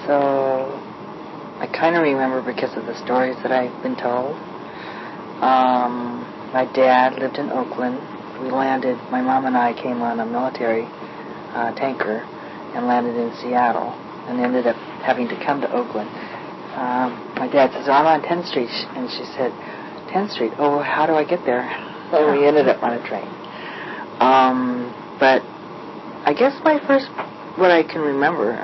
So I kind of remember because of the stories that I've been told. My dad lived in Oakland. We landed, my mom and I came on a military tanker and landed in Seattle and ended up having to come to Oakland. My dad says, I'm on 10th Street, and she said, 10th Street, oh, how do I get there? So we ended up on a train. But I guess what I can remember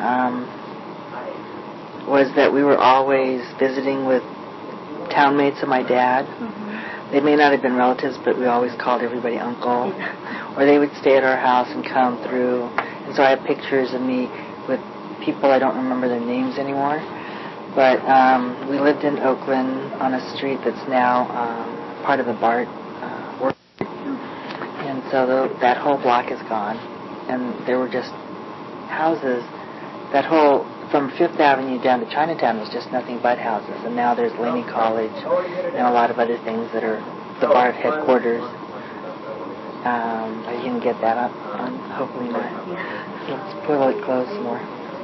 was that we were always visiting with townmates of my dad. Mm-hmm. They may not have been relatives, but we always called everybody uncle. Or they would stay at our house and come through. And so I have pictures of me with people, I don't remember their names anymore. But we lived in Oakland on a street that's now part of the BART work. And so that whole block is gone. And there were just houses. From Fifth Avenue down to Chinatown was just nothing but houses. And now there's Laney College and a lot of other things that are the BART headquarters. Are you going to get that up? Hopefully not. Let's pull it close more.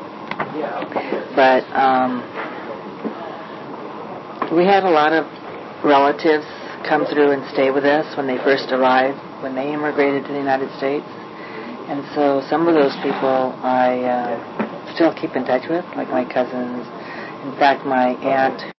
But we had a lot of relatives come through and stay with us when they first arrived, when they immigrated to the United States. And so some of those people I still keep in touch with, like my cousins. In fact, my aunt